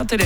Télé.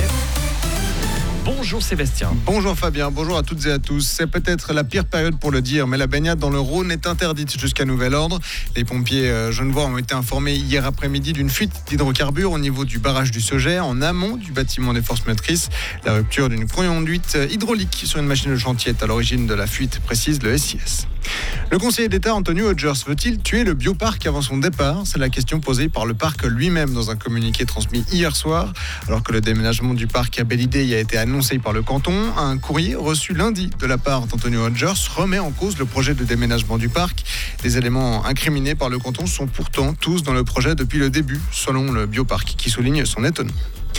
Bonjour Sébastien. Bonjour Fabien, bonjour à toutes et à tous. C'est peut-être la pire période pour le dire, mais la baignade dans le Rhône est interdite jusqu'à nouvel ordre. Les pompiers genevois ont été informés hier après-midi d'une fuite d'hydrocarbures au niveau du barrage du Sauget, en amont du bâtiment des forces motrices. La rupture d'une conduite hydraulique sur une machine de chantier est à l'origine de la fuite, précise le SIS. Le conseiller d'État Anthony Hodgers veut-il tuer le bioparc avant son départ ? C'est la question posée par le parc lui-même dans un communiqué transmis hier soir. Alors que le déménagement du parc à Belle-Idée y a été annoncé par le canton, un courrier reçu lundi de la part d'Anthony Hodgers remet en cause le projet de déménagement du parc. Les éléments incriminés par le canton sont pourtant tous dans le projet depuis le début, selon le bioparc qui souligne son étonnement.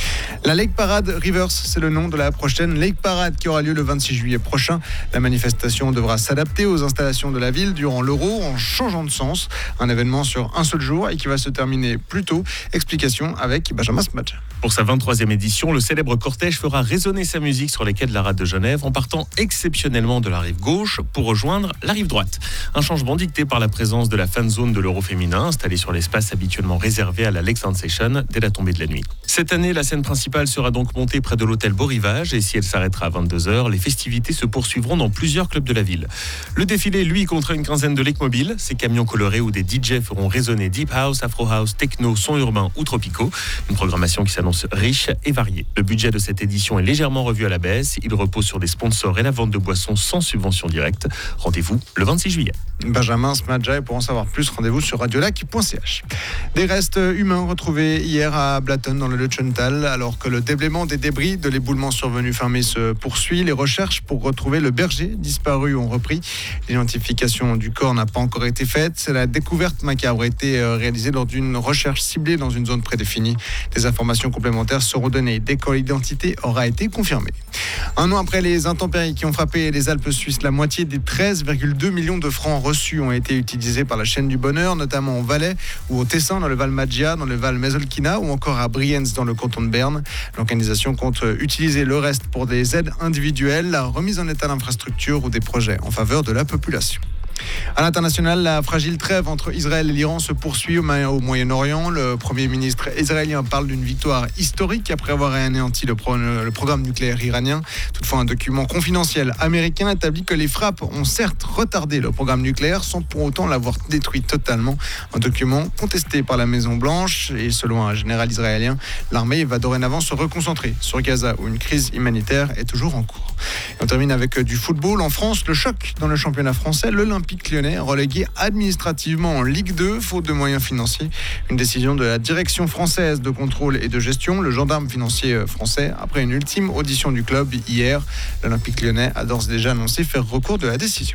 La Lake Parade Rivers, c'est le nom de la prochaine Lake Parade qui aura lieu le 26 juillet prochain. La manifestation devra s'adapter aux installations de la ville durant l'Euro en changeant de sens. Un événement sur un seul jour et qui va se terminer plus tôt. Explication avec Benjamin Smadja. Pour sa 23e édition, le célèbre cortège fera résonner sa musique sur les quais de la rade de Genève en partant exceptionnellement de la rive gauche pour rejoindre la rive droite. Un changement dicté par la présence de la fan zone de l'Euro féminin installée sur l'espace habituellement réservé à la Lake Sensation dès la tombée de la nuit. Cette année, la scène principale sera donc montée près de l'hôtel Beau Rivage et si elle s'arrêtera à 22h, les festivités se poursuivront dans plusieurs clubs de la ville. Le défilé, lui, comptera une quinzaine de lakes mobiles, ces camions colorés où des DJ feront résonner deep house, afro house, techno, sons urbains ou tropicaux. Une programmation qui s'annonce riche et variée. Le budget de cette édition est légèrement revu à la baisse. Il repose sur des sponsors et la vente de boissons sans subvention directe. Rendez-vous le 26 juillet. Benjamin Smadja, et pour en savoir plus, rendez-vous sur radiolac.ch. Des restes humains retrouvés hier à Blatten dans le Lutschental, alors que le déblaiement des débris de l'éboulement survenu fin mai se poursuit. Les recherches pour retrouver le berger disparu ont repris. L'identification du corps n'a pas encore été faite. La découverte macabre a été réalisée lors d'une recherche ciblée dans une zone prédéfinie. Des informations complémentaires seront données dès que l'identité aura été confirmée. Un an après les intempéries qui ont frappé les Alpes suisses, la moitié des 13,2 millions de francs reçus ont été utilisés par la chaîne du bonheur, notamment au Valais ou au Tessin dans le Val Maggia, dans le Val Mesolquina ou encore à Brienz dans le canton de Berne. L'organisation compte utiliser le reste pour des aides individuelles, la remise en état d'infrastructures ou des projets en faveur de la population. À l'international, la fragile trêve entre Israël et l'Iran se poursuit au Moyen-Orient. Le Premier ministre israélien parle d'une victoire historique après avoir anéanti le programme nucléaire iranien. Toutefois, un document confidentiel américain établit que les frappes ont certes retardé le programme nucléaire sans pour autant l'avoir détruit totalement. Un document contesté par la Maison-Blanche et selon un général israélien, l'armée va dorénavant se reconcentrer sur Gaza où une crise humanitaire est toujours en cours. Et on termine avec du football. En France, le choc dans le championnat français. L'Olympique Lyonnais relégué administrativement en Ligue 2, faute de moyens financiers. Une décision de la direction française de contrôle et de gestion, le gendarme financier français, après une ultime audition du club hier. L'Olympique Lyonnais a d'ores et déjà annoncé faire recours de la décision.